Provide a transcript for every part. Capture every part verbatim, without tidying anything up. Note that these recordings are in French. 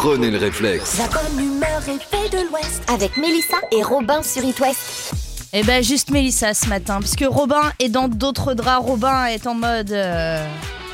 prenez le réflexe. La bonne humeur est faite de l'Ouest avec Mélissa et Robin sur It West. Eh ben juste Mélissa ce matin, puisque Robin est dans d'autres draps. Robin est en mode... Euh...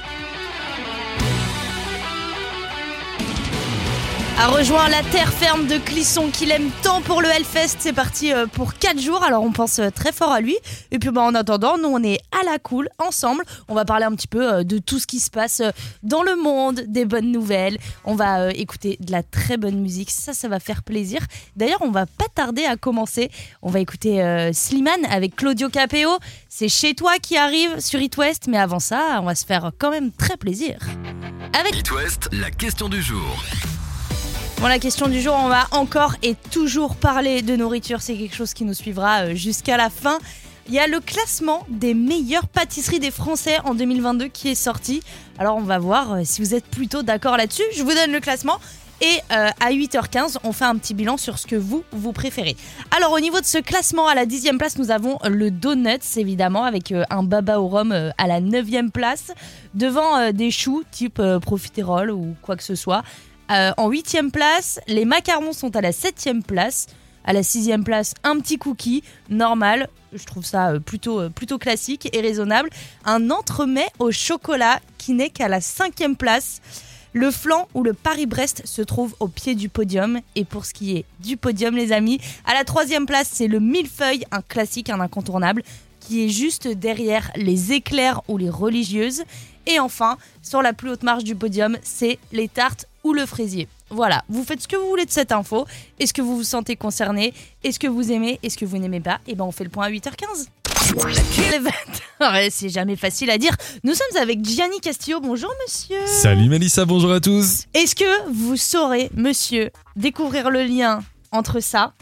a rejoint la terre ferme de Clisson qu'il aime tant pour le Hellfest. C'est parti pour quatre jours, alors on pense très fort à lui. Et puis bah, en attendant, nous on est à la cool, ensemble. On va parler un petit peu de tout ce qui se passe dans le monde, des bonnes nouvelles. On va écouter de la très bonne musique, ça, ça va faire plaisir. D'ailleurs, on va pas tarder à commencer. On va écouter euh, Slimane avec Claudio Capéo. C'est Chez toi qui arrive sur It West. Mais avant ça, on va se faire quand même très plaisir. Avec It West, la question du jour. Bon, la question du jour, on va encore et toujours parler de nourriture. C'est quelque chose qui nous suivra jusqu'à la fin. Il y a le classement des meilleures pâtisseries des Français en deux mille vingt-deux qui est sorti. Alors, on va voir si vous êtes plutôt d'accord là-dessus. Je vous donne le classement. Et euh, à huit heures quinze, on fait un petit bilan sur ce que vous, vous préférez. Alors, au niveau de ce classement, à la dixième place, nous avons le Donuts, évidemment, avec euh, un baba au rhum euh, à la neuvième place. Devant euh, des choux type euh, profiterole ou quoi que ce soit. Euh, en huitième place, les macarons sont à la septième place. À la sixième place, un petit cookie normal. Je trouve ça euh, plutôt, euh, plutôt classique et raisonnable. Un entremets au chocolat qui n'est qu'à la cinquième place. Le flan ou le Paris-Brest se trouve au pied du podium. Et pour ce qui est du podium, les amis, à la troisième place, c'est le millefeuille, un classique, un incontournable, qui est juste derrière les éclairs ou les religieuses. Et enfin, sur la plus haute marche du podium, c'est les tartes ou le fraisier. Voilà, vous faites ce que vous voulez de cette info. Est-ce que vous vous sentez concerné ? Est-ce que vous aimez ? Est-ce que vous n'aimez pas ? Et ben on fait le point à huit heures quinze. Ouais, c'est jamais facile à dire. Nous sommes avec Gianni Castillo. Bonjour monsieur. Salut Mélissa, bonjour à tous. Est-ce que vous saurez, monsieur, découvrir le lien entre ça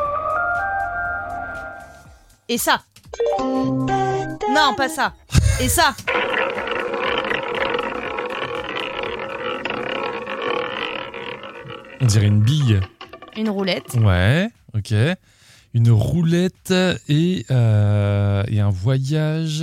et ça ? Non, pas ça. Et ça ? On dirait une bille. Une roulette. Ouais, ok. Une roulette et, euh, et un voyage.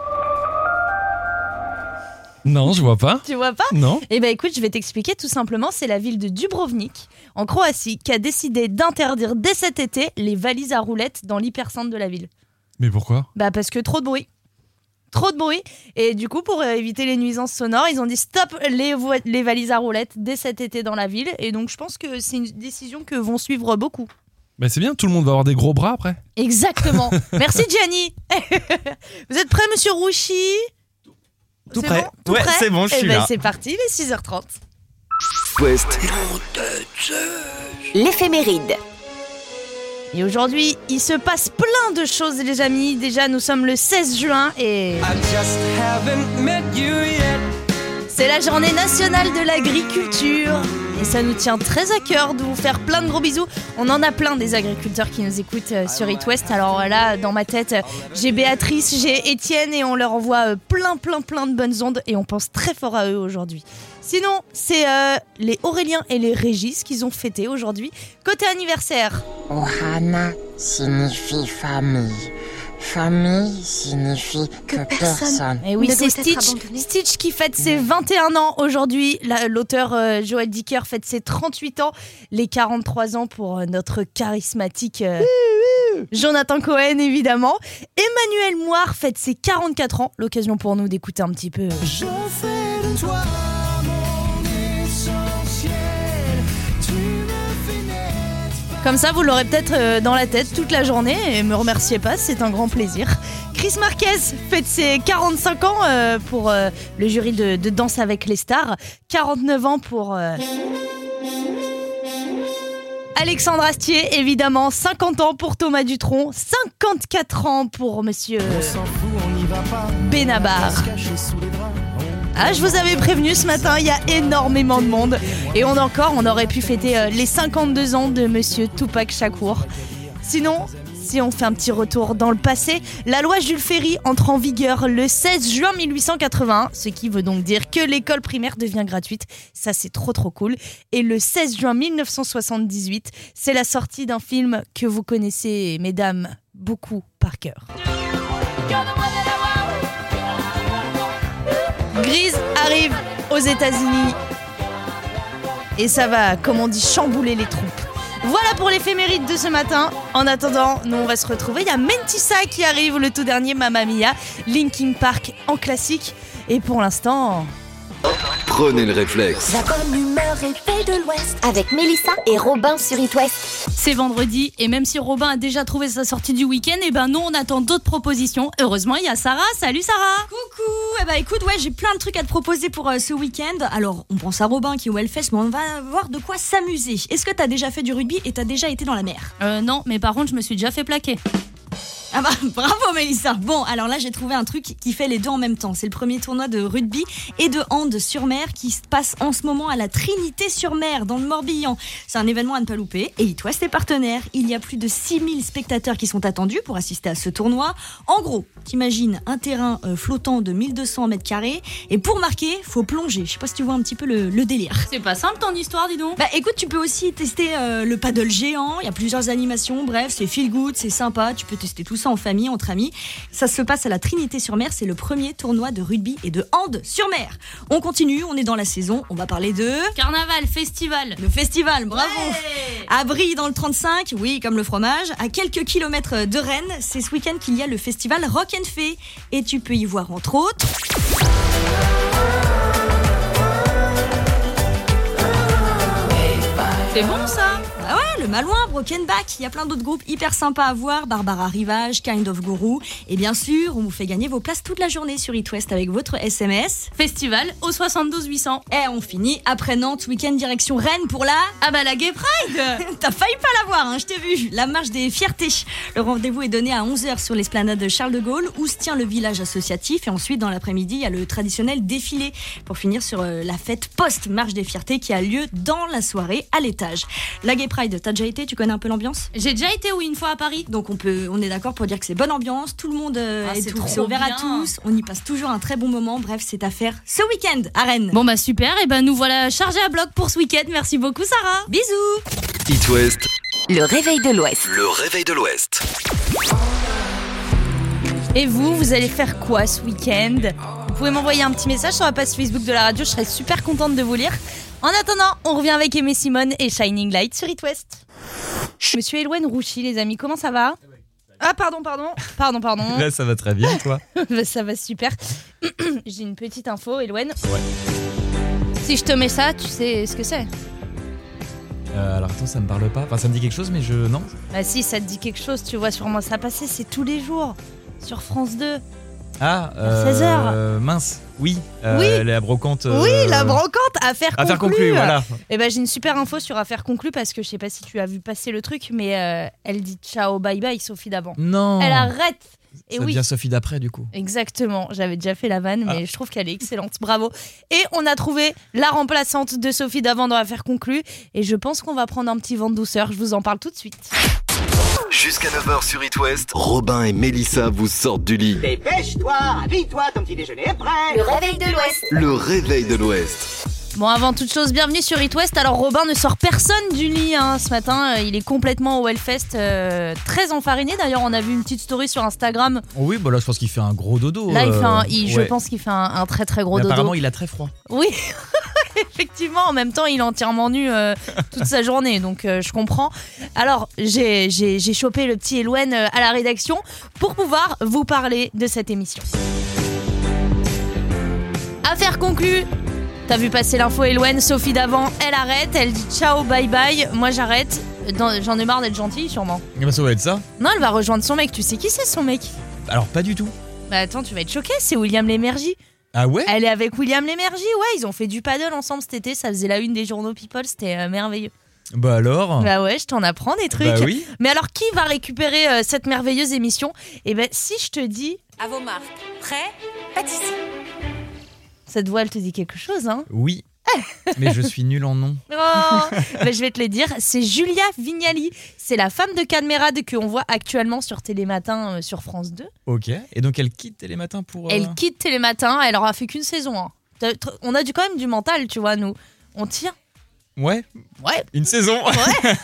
Non, je vois pas. Tu vois pas ? Non. Eh ben écoute, je vais t'expliquer tout simplement. C'est la ville de Dubrovnik, en Croatie, qui a décidé d'interdire dès cet été les valises à roulettes dans l'hypercentre de la ville. Mais pourquoi ? Bah parce que trop de bruit. Trop de bruit. Et du coup, pour éviter les nuisances sonores, ils ont dit stop les, vo- les valises à roulettes dès cet été dans la ville. Et donc, je pense que c'est une décision que vont suivre beaucoup. Bah c'est bien, tout le monde va avoir des gros bras après. Exactement. Merci Gianni. Vous êtes prêt, monsieur Rouchy ? Tout c'est prêt. Bon tout ouais, prêt c'est bon, je Eh suis ben, là. c'est parti, il est six heures trente. West. L'éphéméride. Et aujourd'hui, il se passe plein de choses, les amis. Déjà, nous sommes le seize juin et... c'est la journée nationale de l'agriculture. Et ça nous tient très à cœur de vous faire plein de gros bisous. On en a plein des agriculteurs qui nous écoutent euh, sur It West. Alors là, dans ma tête, j'ai Béatrice, j'ai Étienne et on leur envoie euh, plein, plein, plein de bonnes ondes. Et on pense très fort à eux aujourd'hui. Sinon, c'est euh, les Aurélien et les Régis qu'ils ont fêté aujourd'hui. Côté anniversaire. Ohana signifie famille. Famille signifie que, que personne. personne. Et oui, ne c'est doit être Stitch. abandonné. Stitch qui fête ses vingt et un ans aujourd'hui. La- L'auteur euh, Joël Dicker fête ses trente-huit ans. Les quarante-trois ans pour euh, notre charismatique euh, Jonathan Cohen, évidemment. Emmanuel Moir fête ses quarante-quatre ans. L'occasion pour nous d'écouter un petit peu. Je fais de toi mon essentiel. Tu me fais naître. Comme ça, vous l'aurez peut-être euh, dans la tête toute la journée. Et me remerciez pas, c'est un grand plaisir. Chris Marquez fête ses quarante-cinq ans euh, pour euh, le jury de, de Danse avec les stars. quarante-neuf ans pour... euh, Alexandre Astier, évidemment. cinquante ans pour Thomas Dutronc. cinquante-quatre ans pour monsieur On s'en fout, on n'y va pas. Benabar. Se cacher sous les draps. Ah, je vous avais prévenu ce matin, il y a énormément de monde. Et on encore, on aurait pu fêter euh, les cinquante-deux ans de monsieur Tupac Shakur. Sinon, si on fait un petit retour dans le passé, la loi Jules Ferry entre en vigueur le seize juin mille huit cent quatre-vingt-un, ce qui veut donc dire que l'école primaire devient gratuite. Ça, c'est trop trop cool. Et le seize juin mille neuf cent soixante-dix-huit, c'est la sortie d'un film que vous connaissez, mesdames, beaucoup par cœur. Grease arrive aux États-Unis. et ça va, comme on dit, chambouler les troupes. Voilà pour l'éphéméride de ce matin. En attendant, nous on va se retrouver. Il y a Mentissa qui arrive, le tout dernier Mamma Mia, Linkin Park en classique. Et pour l'instant... Prenez le réflexe. La bonne humeur est faite de l'Ouest avec Mélissa et Robin sur It West. C'est vendredi et même si Robin a déjà trouvé sa sortie du week-end, et ben nous on attend d'autres propositions. Heureusement il y a Sarah. Salut Sarah. Coucou. Eh ben écoute, ouais, j'ai plein de trucs à te proposer pour euh, ce week-end. Alors on pense à Robin qui est au Hellfest, mais on va voir de quoi s'amuser. Est-ce que t'as déjà fait du rugby et t'as déjà été dans la mer? Euh non, mais par contre je me suis déjà fait plaquer. Ah bah bravo Mélissa. Bon, alors là j'ai trouvé un truc qui fait les deux en même temps. C'est le premier tournoi de rugby et de hand sur mer qui se passe en ce moment à la Trinité-sur-Mer dans le Morbihan. C'est un événement à ne pas louper et It West est partenaire. Il y a plus de six mille spectateurs qui sont attendus pour assister à ce tournoi. En gros, t'imagines un terrain euh, flottant de mille deux cents mètres carrés et pour marquer, faut plonger. Je sais pas si tu vois un petit peu le, le délire. C'est pas simple ton histoire, dis donc. Bah écoute, tu peux aussi tester euh, le paddle géant. Il y a plusieurs animations. Bref, c'est feel good, c'est sympa. Tu peux tester tout ça en famille, entre amis. Ça se passe à la Trinité-sur-Mer. C'est le premier tournoi de rugby et de hand sur mer. On continue, on est dans la saison. On va parler de... Carnaval, festival. Le festival, bravo. Ouais. À Brie dans le trente-cinq, oui, comme le fromage. À quelques kilomètres de Rennes, c'est ce week-end qu'il y a le festival Rock and Fée. Et tu peux y voir entre autres... C'est bon ça. Ah ouais, le Malouin, Broken Back, il y a plein d'autres groupes hyper sympas à voir, Barbara Rivage, Kind of Guru, et bien sûr, on vous fait gagner vos places toute la journée sur It West avec votre S M S. Festival au soixante-douze huit cents. Et on finit après Nantes, week-end direction Rennes pour la... Ah bah la Gay Pride. T'as failli pas la voir, hein, je t'ai vu, la marche des fiertés. Le rendez-vous est donné à onze heures sur l'esplanade de Charles de Gaulle, où se tient le village associatif, et ensuite dans l'après-midi, il y a le traditionnel défilé, pour finir sur euh, la fête post-marche des fiertés qui a lieu dans la soirée à l'étage. La Gay Pride, t'as déjà été, tu connais un peu l'ambiance? J'ai déjà été, oui, une fois à Paris. Donc on peut, on est d'accord pour dire que c'est bonne ambiance, tout le monde euh, Ah, est, c'est tout- trop c'est ouvert bien. à tous, on y passe toujours un très bon moment. Bref, c'est à faire ce week-end à Rennes. Bon bah super, et ben nous voilà chargés à bloc pour ce week-end. Merci beaucoup Sarah. Bisous. It West, Le réveil de l'Ouest. le réveil de l'Ouest. Et vous, vous allez faire quoi ce week-end? Vous pouvez m'envoyer un petit message sur la page Facebook de la radio, je serais super contente de vous lire. En attendant, on revient avec Aimé Simone et Shining Light sur It West. Monsieur Eloine Rouchy, les amis, comment ça va? Ah pardon, pardon, pardon, pardon. Là, ça va très bien, toi. Bah, ça va super. J'ai une petite info, Eloine. Ouais. Si je te mets ça, tu sais ce que c'est? Euh, alors attends, ça me parle pas. Enfin, ça me dit quelque chose, mais je. Non. Bah si, ça te dit quelque chose, tu vois sûrement ça passer, c'est tous les jours sur France deux. Ah, euh, seize heures. Mince. Oui. euh, Oui. La brocante. euh, Oui, la brocante, affaire conclue. Affaire conclue, voilà. Et ben j'ai une super info sur affaire conclue parce que je sais pas si tu as vu passer le truc, mais euh, elle dit ciao, bye bye, Sophie d'avant. Non. Elle arrête. Et Ça oui. devient Sophie d'après, du coup. Exactement, j'avais déjà fait la vanne, mais Ah. je trouve qu'elle est excellente, bravo. Et on a trouvé la remplaçante de Sophie d'avant dans l'affaire conclue, et je pense qu'on va prendre un petit vent de douceur, je vous en parle tout de suite. Jusqu'à neuf heures sur It West, Robin et Mélissa vous sortent du lit. Dépêche-toi, habille-toi, ton petit déjeuner est prêt. Le réveil de l'Ouest. Le réveil de l'Ouest. Bon, avant toute chose, bienvenue sur It West. Alors Robin ne sort personne du lit hein, ce matin, il est complètement au Hellfest, euh, très enfariné. D'ailleurs, on a vu une petite story sur Instagram. Oh oui, bah là, je pense qu'il fait un gros dodo. Là, il fait un, euh, il- je ouais. pense qu'il fait un, un très très gros Mais dodo. apparemment, il a très froid. Oui, effectivement, en même temps, il est entièrement nu euh, toute sa journée, donc euh, je comprends. Alors, j'ai, j'ai, j'ai chopé le petit Eloine euh, à la rédaction pour pouvoir vous parler de cette émission. Affaire conclue. T'as vu passer l'info, Eloine, Sophie d'avant, elle arrête, elle dit ciao, bye bye, moi j'arrête. Dans- j'en ai marre d'être gentille, sûrement. Eh ben, ça va être ça. Non, elle va rejoindre son mec, tu sais qui c'est son mec? Alors, pas du tout. Bah attends, tu vas être choqué, c'est William Lémergie. Ah ouais? Elle est avec William Lémergie, ouais, ils ont fait du paddle ensemble cet été, ça faisait la une des journaux People, c'était euh, merveilleux. Bah alors? Bah ouais, je t'en apprends des trucs. Bah oui. Mais alors, qui va récupérer euh, cette merveilleuse émission? Eh ben, si je te dis... À vos marques. Prêt? Pâtisserie. Cette voix, elle te dit quelque chose, hein? Oui. Mais je suis nul en nom. Oh ben, je vais te le dire, c'est Julia Vignali. C'est la femme de Cadmerade qu'on voit actuellement sur Télématin euh, sur France deux. Ok. Et donc, elle quitte Télématin pour. euh, Elle quitte Télématin, elle aura fait qu'une saison. hein. T'as- tr- On a du, quand même du mental, tu vois, nous. On tient. Ouais. Ouais. Une saison. Ouais.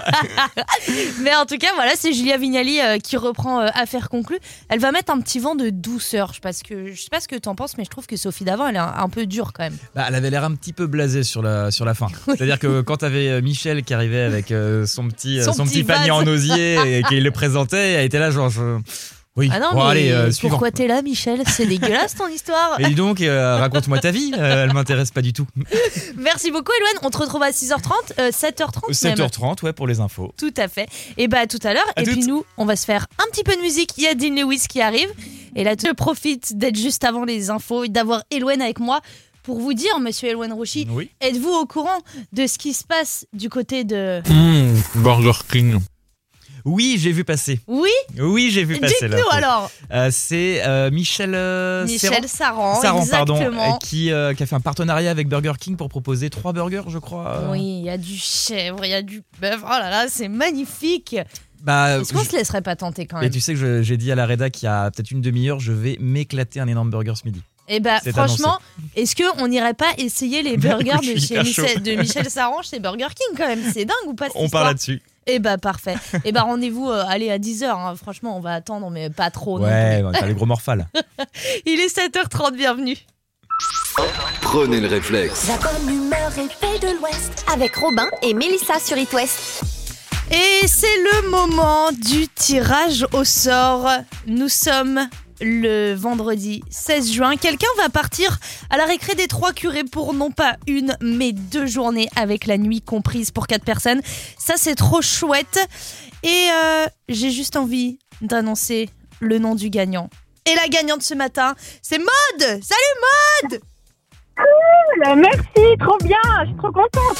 Mais en tout cas, voilà, c'est Julia Vignali euh, qui reprend euh, Affaire conclue. Elle va mettre un petit vent de douceur. Parce que, je sais pas ce que t'en penses, mais je trouve que Sophie Davant, elle est un, un peu dure quand même. Bah, elle avait l'air un petit peu blasée sur la, sur la fin. Oui. C'est-à-dire que quand t'avais Michel qui arrivait avec euh, son petit, son son petit petit panier en osier et qui le présentait, elle était là genre... Je... Oui, ah non, bon, mais allez, euh, suivant. Pourquoi t'es là, Michel? C'est dégueulasse ton histoire. Et dis donc, euh, raconte-moi ta vie, euh, elle m'intéresse pas du tout. Merci beaucoup, Eloane. On te retrouve à six heures trente, euh, sept heures trente sept heures trente, ouais, pour les infos. Tout à fait. Et bah, à tout à l'heure. À et toutes. puis nous, on va se faire un petit peu de musique. Il y a Dean Lewis qui arrive. Et là, je profite d'être juste avant les infos et d'avoir Eloane avec moi pour vous dire, monsieur Eloane Rouchy, oui. Êtes-vous au courant de ce qui se passe du côté de... Mmh, Burger King. Oui, j'ai vu passer. Oui Oui, j'ai vu passer. Dites-nous alors. Euh, c'est euh, Michel, euh, Michel Saran, Saran exactement. Pardon, qui, euh, qui a fait un partenariat avec Burger King pour proposer trois burgers, je crois. Oui, il y a du chèvre, il y a du bœuf. Oh là là, c'est magnifique. Bah, Est-ce qu'on je... se laisserait pas tenter quand même? Et tu sais que je, j'ai dit à la réda qu'il y a peut-être une demi-heure, je vais m'éclater un énorme burger ce midi. Et bah c'est franchement, annoncé. est-ce qu'on n'irait pas essayer les burgers je de, suis chez hyper Michel, de Michel Saran chez Burger King quand même? C'est dingue ou pas cette On histoire? part là-dessus. Et bah parfait. Et bah rendez-vous, euh, allez à dix heures. Hein. Franchement, on va attendre, mais pas trop. Ouais, on va faire les gros morphales. Il est sept heures trente, bienvenue. Prenez le réflexe. La bonne humeur est faite de l'Ouest. Avec Robin et Mélissa sur It West. Et c'est le moment du tirage au sort. Nous sommes le vendredi seize juin. Quelqu'un va partir à la récré des Trois Curés pour non pas une, mais deux journées avec la nuit comprise pour quatre personnes. Ça, c'est trop chouette. Et euh, j'ai juste envie d'annoncer le nom du gagnant. Et la gagnante ce matin, c'est Maud. Salut Maud. Cool, merci, trop bien, je suis trop contente.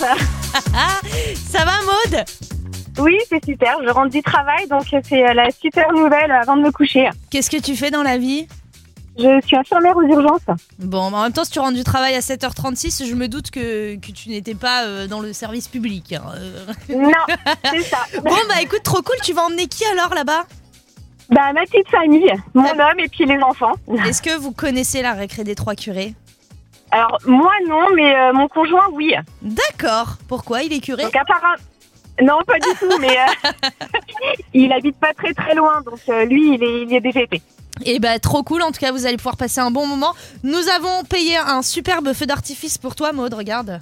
Ça va Maud? Oui, c'est super, je rentre du travail, donc c'est la super nouvelle avant de me coucher. Qu'est-ce que tu fais dans la vie? Je suis infirmière aux urgences. Bon, en même temps, si tu rentres du travail à sept heures trente-six, je me doute que, que tu n'étais pas euh, dans le service public. Hein. Non, c'est ça. Bon, bah écoute, trop cool, tu vas emmener qui alors là-bas? Bah ma petite famille, mon homme et puis les enfants. Est-ce que vous connaissez la récré des Trois Curés? Alors, moi non, mais euh, mon conjoint, oui. D'accord, pourquoi? Il est curé? Donc apparemment... Non, pas du tout, mais euh, il habite pas très très loin, donc euh, lui, il, est, il y a déjà été. Et bah trop cool, en tout cas vous allez pouvoir passer un bon moment. Nous avons payé un superbe feu d'artifice pour toi Maud, regarde.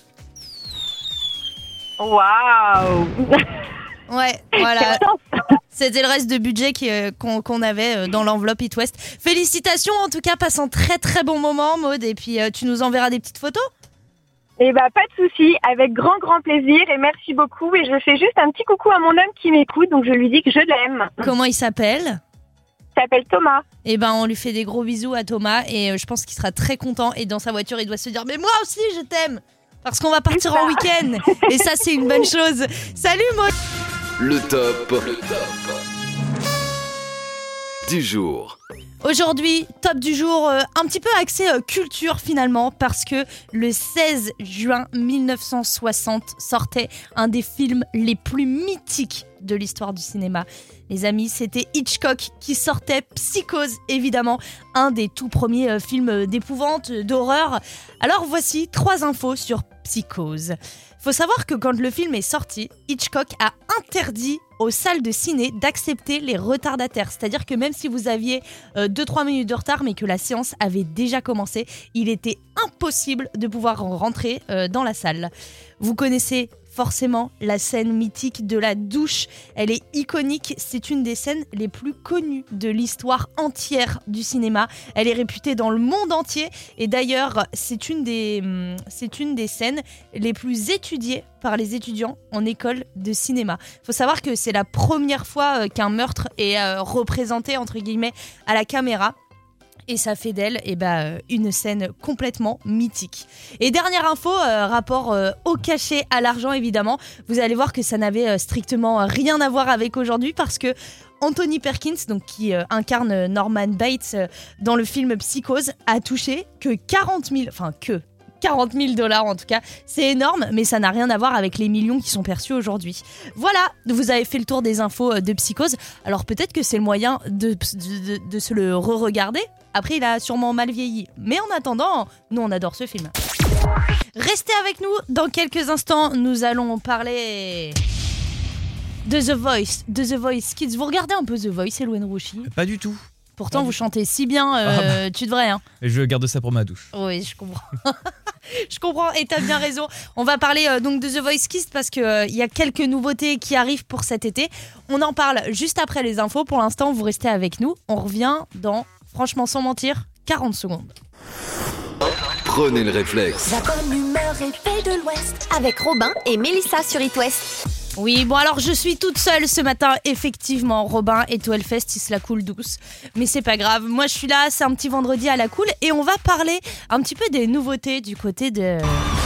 Waouh. Ouais, voilà. C'était le reste de budget qui, euh, qu'on, qu'on avait dans l'enveloppe It West. Félicitations en tout cas, passe un très très bon moment Maud, et puis euh, tu nous enverras des petites photos. Eh bah pas de souci, avec grand grand plaisir et merci beaucoup. Et je fais juste un petit coucou à mon homme qui m'écoute, donc je lui dis que je l'aime. Comment il s'appelle? Il s'appelle Thomas. Eh ben on lui fait des gros bisous à Thomas et euh, je pense qu'il sera très content. Et dans sa voiture il doit se dire mais moi aussi je t'aime parce qu'on va partir en week-end et ça c'est une bonne chose. Salut Maud. Le top, le top du jour. Aujourd'hui, top du jour, euh, un petit peu axé euh, culture finalement, parce que le seize juin mille neuf cent soixante sortait un des films les plus mythiques de l'histoire du cinéma. Les amis, c'était Hitchcock qui sortait Psychose, évidemment, un des tout premiers euh, films d'épouvante, d'horreur. Alors voici trois infos sur Psychose. Faut savoir que quand le film est sorti, Hitchcock a interdit aux salles de ciné d'accepter les retardataires. C'est-à-dire que même si vous aviez deux trois minutes de retard, mais que la séance avait déjà commencé, il était impossible de pouvoir rentrer euh, dans la salle. Vous connaissez forcément la scène mythique de la douche. Elle est iconique, c'est une des scènes les plus connues de l'histoire entière du cinéma. Elle est réputée dans le monde entier et d'ailleurs, c'est une des, c'est une des scènes les plus étudiées par les étudiants en école de cinéma. Il faut savoir que c'est la première fois qu'un meurtre est représenté entre guillemets à la caméra. Et ça fait d'elle eh ben, une scène complètement mythique. Et dernière info, euh, rapport euh, au cachet, à l'argent évidemment. Vous allez voir que ça n'avait euh, strictement rien à voir avec aujourd'hui parce que Anthony Perkins, donc, qui euh, incarne Norman Bates euh, dans le film Psychose, a touché que quarante mille, enfin que... quarante mille dollars en tout cas, c'est énorme, mais ça n'a rien à voir avec les millions qui sont perçus aujourd'hui. Voilà, vous avez fait le tour des infos de Psychose, alors peut-être que c'est le moyen de, de, de, de se le re-regarder. Après, il a sûrement mal vieilli, mais en attendant, nous on adore ce film. Restez avec nous, dans quelques instants, nous allons parler de The Voice, de The Voice Kids. Vous regardez un peu The Voice, Elouen Rouchy? Pas du tout. Pourtant, Pas vous du chantez si bien, euh, Ah bah. tu devrais. Hein. Et je garde ça pour ma douche. Oui, je comprends. Je comprends et t'as bien raison. On va parler euh, donc de The Voice Kids parce qu'il euh, y a quelques nouveautés qui arrivent pour cet été. On en parle juste après les infos. Pour l'instant, vous restez avec nous. On revient dans, franchement sans mentir, quarante secondes. Prenez le réflexe. La bonne humeur est faite de l'Ouest avec Robin et Mélissa sur It West. Oui, bon alors je suis toute seule ce matin, effectivement. Robin et au Hellfest, ils se la coulent douce. Mais c'est pas grave, moi je suis là, c'est un petit vendredi à la cool. Et on va parler un petit peu des nouveautés du côté de...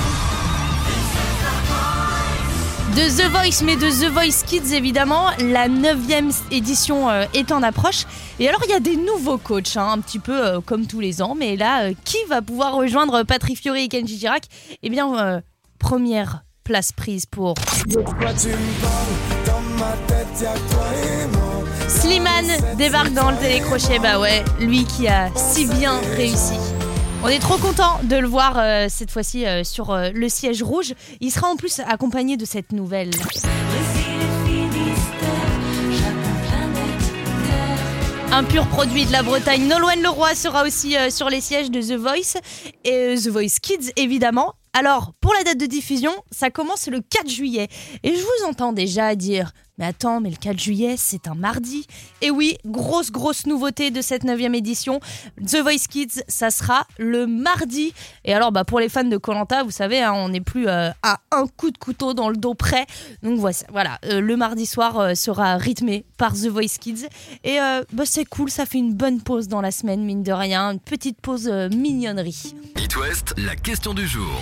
de The Voice, mais de The Voice Kids évidemment. La neuvième édition euh, est en approche. Et alors il y a des nouveaux coachs, hein, un petit peu euh, comme tous les ans. Mais là, euh, qui va pouvoir rejoindre Patrick Fiori et Kenji Girac? Eh bien, euh, première place prise pour... Slimane débarque dans le télécrochet, bah ouais, lui qui a si bien réussi. On est trop content de le voir euh, cette fois-ci euh, sur euh, le siège rouge. Il sera en plus accompagné de cette nouvelle. Un pur produit de la Bretagne. Nolwenn Leroy sera aussi euh, sur les sièges de The Voice et euh, The Voice Kids évidemment. Alors, pour la date de diffusion, ça commence le quatre juillet. Et je vous entends déjà dire « Mais attends, mais le quatre juillet, c'est un mardi !» Et oui, grosse, grosse nouveauté de cette neuvième édition. The Voice Kids, ça sera le mardi. Et alors, bah, pour les fans de Koh-Lanta, vous savez, hein, on n'est plus euh, à un coup de couteau dans le dos près. Donc voilà, euh, le mardi soir euh, sera rythmé par The Voice Kids. Et euh, bah, c'est cool, ça fait une bonne pause dans la semaine, mine de rien. Une petite pause euh, mignonnerie. It West, la question du jour.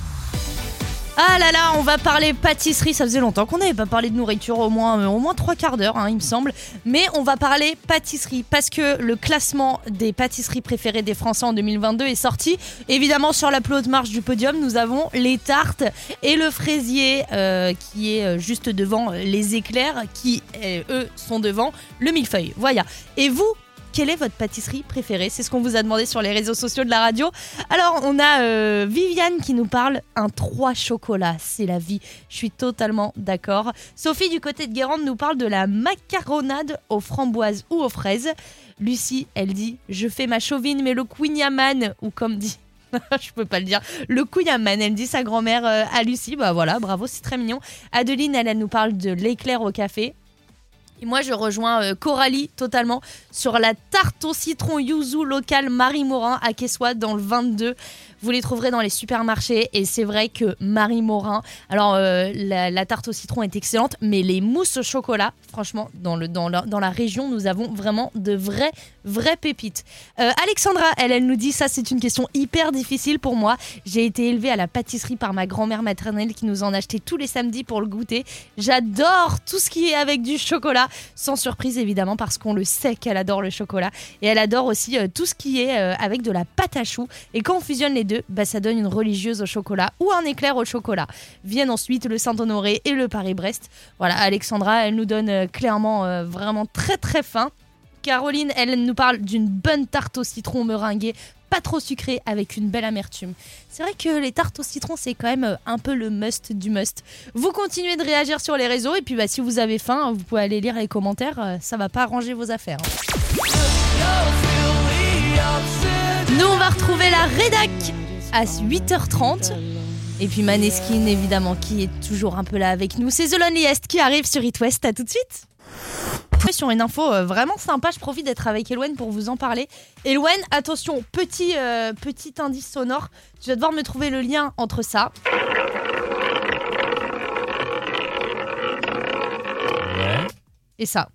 Ah là là, on va parler pâtisserie. Ça faisait longtemps qu'on n'avait pas parlé de nourriture, au moins, euh, au moins trois quarts d'heure, hein, il me semble. Mais on va parler pâtisserie parce que le classement des pâtisseries préférées des Français en deux mille vingt-deux est sorti. Évidemment, sur la plus haute marche du podium, nous avons les tartes et le fraisier euh, qui est juste devant les éclairs qui, euh, eux, sont devant le millefeuille. Voilà. Et vous ? Quelle est votre pâtisserie préférée? C'est ce qu'on vous a demandé sur les réseaux sociaux de la radio. Alors, on a euh, Viviane qui nous parle un trois chocolats. C'est la vie. Je suis totalement d'accord. Sophie, du côté de Guérande, nous parle de la macaronade aux framboises ou aux fraises. Lucie, elle dit « Je fais ma chauvine, mais le kouign-amann » ou comme dit... je peux pas le dire. Le kouign-amann, elle dit sa grand-mère euh, à Lucie. Bah voilà, bravo, c'est très mignon. Adeline, elle, elle nous parle de l'éclair au café. Et moi, je rejoins euh, Coralie totalement sur la tarte au citron yuzu locale Marie Morin à Quessoy dans le vingt-deux. Vous les trouverez dans les supermarchés et c'est vrai que Marie Morin, alors euh, la, la tarte au citron est excellente, mais les mousses au chocolat, franchement, dans, le, dans, la, dans la région, nous avons vraiment de vraies, vraies pépites. Euh, Alexandra, elle, elle nous dit, ça c'est une question hyper difficile pour moi. J'ai été élevée à la pâtisserie par ma grand-mère maternelle qui nous en achetait tous les samedis pour le goûter. J'adore tout ce qui est avec du chocolat, sans surprise évidemment parce qu'on le sait qu'elle adore le chocolat. Et elle adore aussi euh, tout ce qui est euh, avec de la pâte à choux. Et quand on fusionne les deux, bah, ça donne une religieuse au chocolat ou un éclair au chocolat. Viennent ensuite le Saint-Honoré et le Paris-Brest. Voilà, Alexandra, elle nous donne euh, clairement euh, vraiment très très fin. Caroline, elle, elle nous parle d'une bonne tarte au citron meringuée, pas trop sucrée, avec une belle amertume. C'est vrai que les tartes au citron, c'est quand même un peu le must du must. Vous continuez de réagir sur les réseaux et puis bah, si vous avez faim, vous pouvez aller lire les commentaires, ça va pas arranger vos affaires. Nous, on va retrouver la rédac à huit heures trente. Et puis Maneskin, évidemment, qui est toujours un peu là avec nous. C'est The Loneliest qui arrive sur It West. À tout de suite. Sur une info euh, vraiment sympa, je profite d'être avec Elouen pour vous en parler. Elouen, attention, petit, euh, petit indice sonore. Tu vas devoir me trouver le lien entre ça. Ouais. Et ça.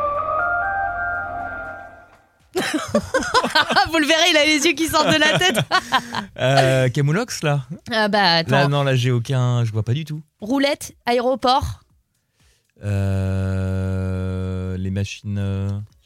Vous le verrez, il a les yeux qui sortent de la tête. euh, Camoulox là Ah bah attends. Là non, là j'ai aucun, je vois pas du tout. Roulette, aéroport. Euh, les machines. Euh...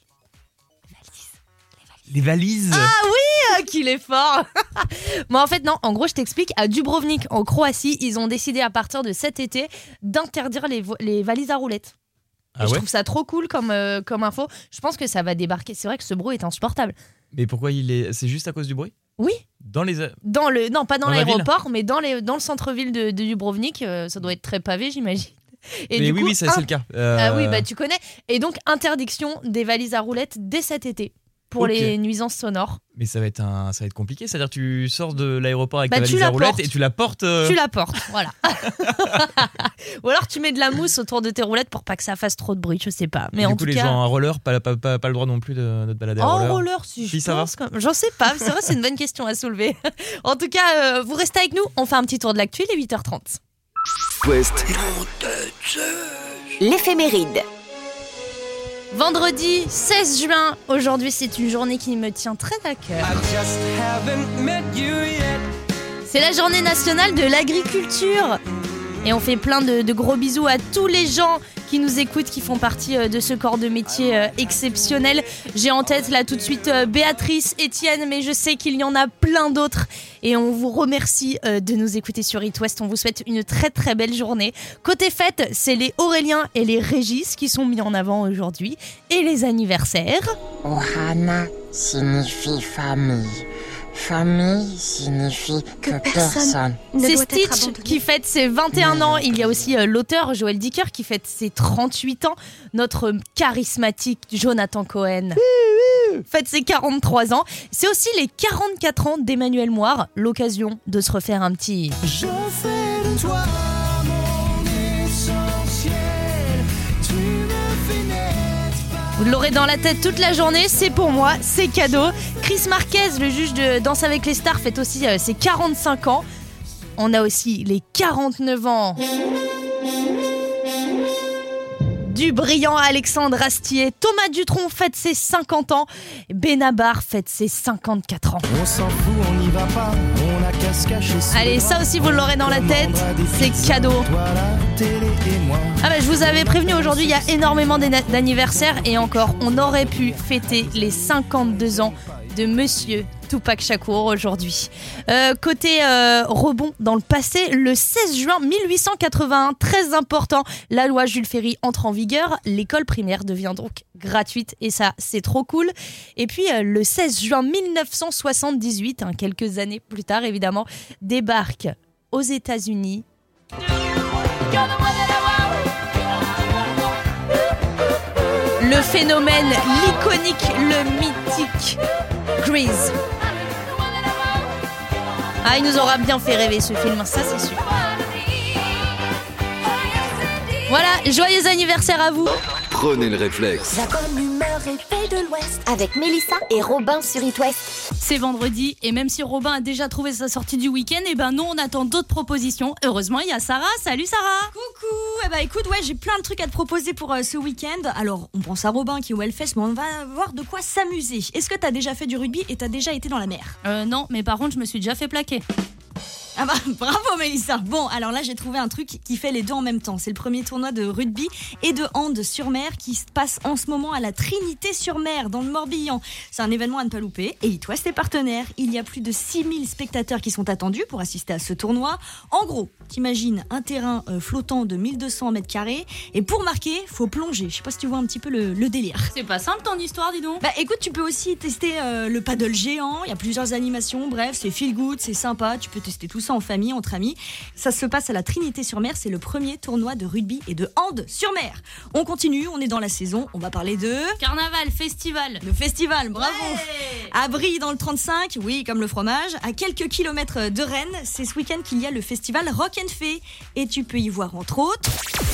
Les valises. Ah oui, qu'il est fort. Moi en fait non, en gros je t'explique, à Dubrovnik en Croatie, ils ont décidé à partir de cet été d'interdire les, vo- les valises à roulettes. Ah Et je ouais trouve ça trop cool comme, euh, comme info. Je pense que ça va débarquer. C'est vrai que ce bruit est insupportable. Mais pourquoi il est. C'est juste à cause du bruit ? Oui. Dans les. Dans le, non, pas dans, Dans la l'aéroport, mais dans, les, dans le centre-ville de, de Dubrovnik. Euh, ça doit être très pavé, j'imagine. Et Mais du oui, coup, oui, ça, un- c'est le cas. Euh, Ah oui, bah tu connais. Et donc, interdiction des valises à roulettes dès cet été pour Ok. les nuisances sonores. Mais ça va être un, ça va être compliqué. C'est-à-dire, tu sors de l'aéroport avec Bah, ta tu valise la à roulettes portes. et tu la portes. euh, Tu la portes, voilà. Ou alors tu mets de la mousse autour de tes roulettes pour pas que ça fasse trop de bruit, je sais pas. Mais et en du coup, tout les cas. gens en roller, pas, pas, pas, pas le droit non plus de, de te balader En en roller. roller, si, Si, je ça va. pense. Comme... J'en sais pas, c'est vrai, c'est une bonne question à soulever. En tout cas, euh, vous restez avec nous, on fait un petit tour de l'actu, il est huit heures trente. West. L'éphéméride. Vendredi seize juin, aujourd'hui c'est une journée qui me tient très à cœur. C'est la journée nationale de l'agriculture. Et on fait plein de, de gros bisous à tous les gens qui nous écoutent, qui font partie euh, de ce corps de métier euh, exceptionnel. J'ai en tête là tout de suite euh, Béatrice, Étienne, mais je sais qu'il y en a plein d'autres. Et on vous remercie euh, de nous écouter sur It West. On vous souhaite une très très belle journée. Côté fête, c'est les Aurélien et les Régis qui sont mis en avant aujourd'hui. Et les anniversaires. Ohana signifie famille. Famille signifie que, Que personne. personne. ne C'est doit être Stitch abandonné. qui fête ses vingt et un ans. Il y a aussi euh, l'auteur Joël Dicker qui fête ses trente-huit ans. Notre charismatique Jonathan Cohen fête ses quarante-trois ans. C'est aussi les quarante-quatre ans d'Emmanuel Moire. L'occasion de se refaire un petit... Je fais de toi mon essentiel. Tu me fais naître. Vous l'aurez dans la tête toute la journée, c'est pour moi, c'est cadeau. Chris Marquez, le juge de Danse avec les stars, fête aussi euh, ses quarante-cinq ans. On a aussi les quarante-neuf ans du brillant Alexandre Astier. Thomas Dutronc fête ses cinquante ans. Benabar fête ses cinquante-quatre ans. On s'en fout, on n'y va pas. On a qu'à se cacher sous Allez, les ça bras. aussi vous l'aurez dans la tête, Commandera des c'est pizzas, cadeau. toi, la télé et moi. Ah bah je vous avais prévenu, aujourd'hui il y a énormément d'éna- d'anniversaires et encore on aurait pu fêter les cinquante-deux ans de Monsieur Tupac Shakur aujourd'hui. Euh, côté euh, rebond dans le passé, le seize juin mille huit cent quatre-vingt-un, très important, la loi Jules Ferry entre en vigueur, l'école primaire devient donc gratuite et ça c'est trop cool. Et puis euh, le seize juin mille neuf cent soixante-dix-huit, hein, quelques années plus tard évidemment, débarque aux États-Unis le phénomène, l'iconique, le mythique Grease. Ah, il nous aura bien fait rêver ce film, ça c'est sûr. Voilà, joyeux anniversaire à vous. Prenez le réflexe. La bonne humeur et paix de l'Ouest avec Mélissa et Robin sur It West. C'est vendredi et même si Robin a déjà trouvé sa sortie du week-end, et ben nous on attend d'autres propositions. Heureusement il y a Sarah. Salut Sarah. Coucou. Eh ben écoute, ouais, j'ai plein de trucs à te proposer pour euh, ce week-end. Alors, on pense à Robin qui est au Hellfest, mais on va voir de quoi s'amuser. Est-ce que t'as déjà fait du rugby et t'as déjà été dans la mer? Euh, non, mais par contre je me suis déjà fait plaquer. Ah bah bravo Mélissa. Bon, alors là j'ai trouvé un truc qui fait les deux en même temps. C'est le premier tournoi de rugby et de hand sur mer qui se passe en ce moment à la Trinité-sur-Mer dans le Morbihan. C'est un événement à ne pas louper et It West est partenaire. Il y a plus de six mille spectateurs qui sont attendus pour assister à ce tournoi. En gros, t'imagines un terrain euh, flottant de mille deux cents mètres carrés et pour marquer, faut plonger. Je sais pas si tu vois un petit peu le, le délire. C'est pas simple ton histoire, dis donc. Bah écoute, tu peux aussi tester euh, le paddle géant, il y a plusieurs animations, bref, c'est feel good, c'est sympa, tu peux tester tout ça en famille, entre amis. Ça se passe à la Trinité-sur-Mer, c'est le premier tournoi de rugby et de hand sur mer. On continue, on est dans la saison, on va parler de... Carnaval, festival. Le festival, bravo. Ouais. À Brie dans le trente-cinq, oui, comme le fromage, à quelques kilomètres de Rennes, c'est ce week-end qu'il y a le festival Rock and Fée. Et tu peux y voir entre autres...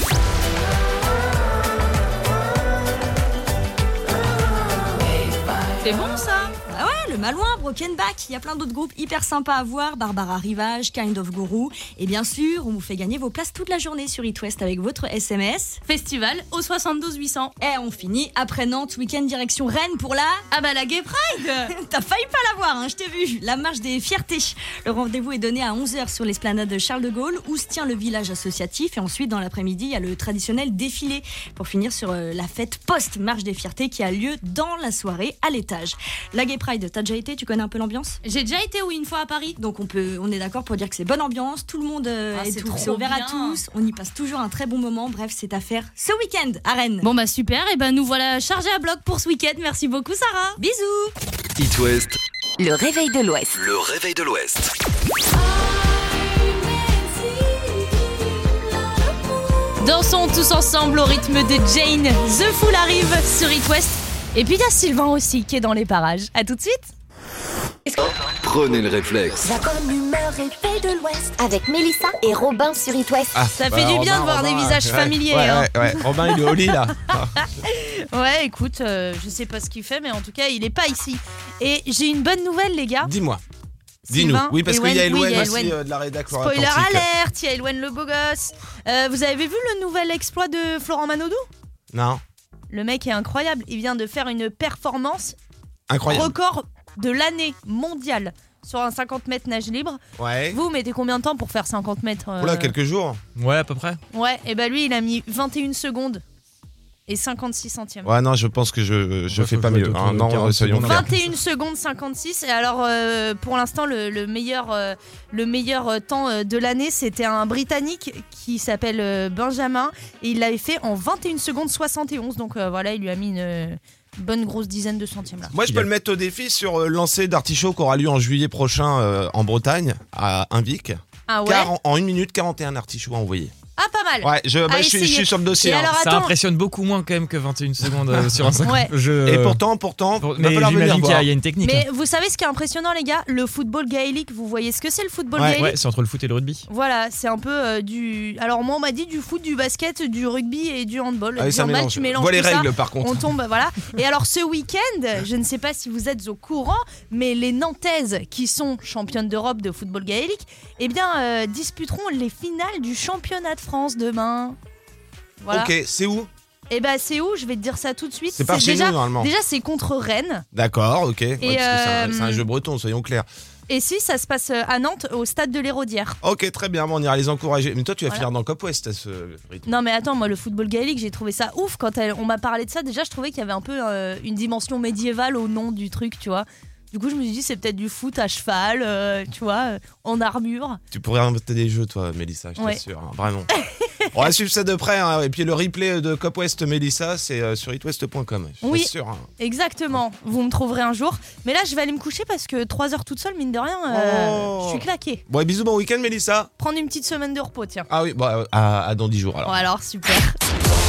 C'est bon ça. Ah ouais, le Malouin, Broken Back, il y a plein d'autres groupes hyper sympas à voir, Barbara Rivage, Kind of Guru, et bien sûr, on vous fait gagner vos places toute la journée sur It West avec votre S M S. Festival au soixante-douze huit cents. Et on finit après Nantes, week-end direction Rennes pour la... Ah bah la Gay Pride. T'as failli pas la voir, hein, je t'ai vu, la marche des fiertés. Le rendez-vous est donné à onze heures sur l'esplanade de Charles de Gaulle, où se tient le village associatif, et ensuite dans l'après-midi, il y a le traditionnel défilé, pour finir sur euh, la fête post-marche des fiertés qui a lieu dans la soirée à l'étage. La Gay Pride, t'as déjà été, tu connais un peu l'ambiance? J'ai déjà été, oui, une fois à Paris. Donc on peut, on est d'accord pour dire que c'est bonne ambiance, tout le monde euh, Ah, est, c'est tout- trop c'est ouvert bien. à tous, on y passe toujours un très bon moment, bref c'est à faire ce week-end à Rennes. Bon bah super, et ben nous voilà chargés à bloc pour ce week-end. Merci beaucoup Sarah. Bisous. It West, Le réveil de l'Ouest. Le réveil de l'Ouest. Dansons tous ensemble au rythme de Jane. The Fool arrive sur It West. Et puis il y a Sylvain aussi qui est dans les parages. À tout de suite. Prenez le réflexe. La bonne humeur réveil de l'Ouest. Avec Mélissa et Robin sur It West. Ah, ça fait bah, du bien Robin, de voir Robin, des visages ouais, familiers. Ouais, hein. ouais, ouais. Robin, il est au lit là. Ouais, écoute, euh, je sais pas ce qu'il fait, mais en tout cas, il est pas ici. Et j'ai une bonne nouvelle, les gars. Dis-moi. Dis-nous. Oui, parce qu'il y a Elouen oui, aussi euh, de la rédaction. Spoiler alerte, il y a Elouen le beau gosse. Euh, vous avez vu le nouvel exploit de Florent Manodou ? Non. Le mec est incroyable. Il vient de faire une performance incroyable. Record de l'année mondiale sur un cinquante mètres nage libre. Ouais. Vous mettez combien de temps pour faire cinquante mètres euh... Oula, quelques jours. Ouais, à peu près. Ouais, et bah lui, il a mis vingt et une secondes. Et cinquante-six centièmes. Ouais, non, je pense que je, je ouais, fais pas mieux. Hein, non, soyons clairs. vingt et une secondes cinquante-six. Et alors, euh, pour l'instant, le, le meilleur, euh, le meilleur temps euh, de l'année, c'était un Britannique qui s'appelle euh, Benjamin. Et il l'avait fait en vingt et une secondes soixante et onze. Donc euh, voilà, il lui a mis une euh, bonne grosse dizaine de centièmes là. Moi, je peux a... le mettre au défi sur le euh, lancer d'artichaut qui aura lieu en juillet prochain euh, en Bretagne, à Invic. Ah ouais. Car en, en une minute quarante et un artichauts envoyés. Ah, pas mal. Ouais, je, bah, je, suis, je suis sur le dossier. Hein. Alors, ça impressionne beaucoup moins quand même que vingt et une secondes euh, sur un cinquante. Ouais. Je... Et pourtant, pourtant, Pour... mais j'imagine qu'il y, y a une technique. Mais hein. vous savez ce qui est impressionnant, les gars ? Le football gaélique, vous voyez ce que c'est le football ouais, gaélique ? Ouais, c'est entre le foot et le rugby. Voilà, c'est un peu euh, du. Alors moi, on m'a dit du foot, du basket, du rugby et du handball. Ah, du ça handball, mélange. tu mélanges Vois les tout règles, ça, par contre. On tombe, voilà. Et alors ce week-end, je ne sais pas si vous êtes au courant, mais les Nantaises, qui sont championnes d'Europe de football gaélique, eh bien euh, disputeront les finales du championnat de France demain. Voilà. Ok, c'est où ? Eh ben c'est où ? Je vais te dire ça tout de suite. C'est pas chez déjà, nous normalement. Déjà c'est contre Rennes. D'accord, ok. Ouais, Et parce que c'est, un, euh... c'est un jeu breton, soyons clairs. Et si ça se passe à Nantes, au stade de l'Héraudière. Ok, très bien, bon, on ira les encourager. Mais toi, tu vas voilà. finir dans le Cop West à ce rythme. Non, mais attends, moi, le football gaélique, j'ai trouvé ça ouf. Quand elle, on m'a parlé de ça, déjà, je trouvais qu'il y avait un peu euh, une dimension médiévale au nom du truc, tu vois. Du coup, je me suis dit, c'est peut-être du foot à cheval, euh, tu vois, euh, en armure. Tu pourrais inventer des jeux, toi, Mélissa, je ouais. t'assure, hein, vraiment. On va suivre ça de près, hein. Et puis le replay de Cop West Mélissa, c'est euh, sur itwest point com. Oui, sûr, hein. Exactement. Vous me trouverez un jour. Mais là, je vais aller me coucher parce que trois heures toute seule, mine de rien, euh, oh. je suis claquée. Bon, et bisous, bon week-end, Mélissa. Prendre une petite semaine de repos, tiens. Ah oui, bon, à, à dans dix jours alors. Bon, alors, super.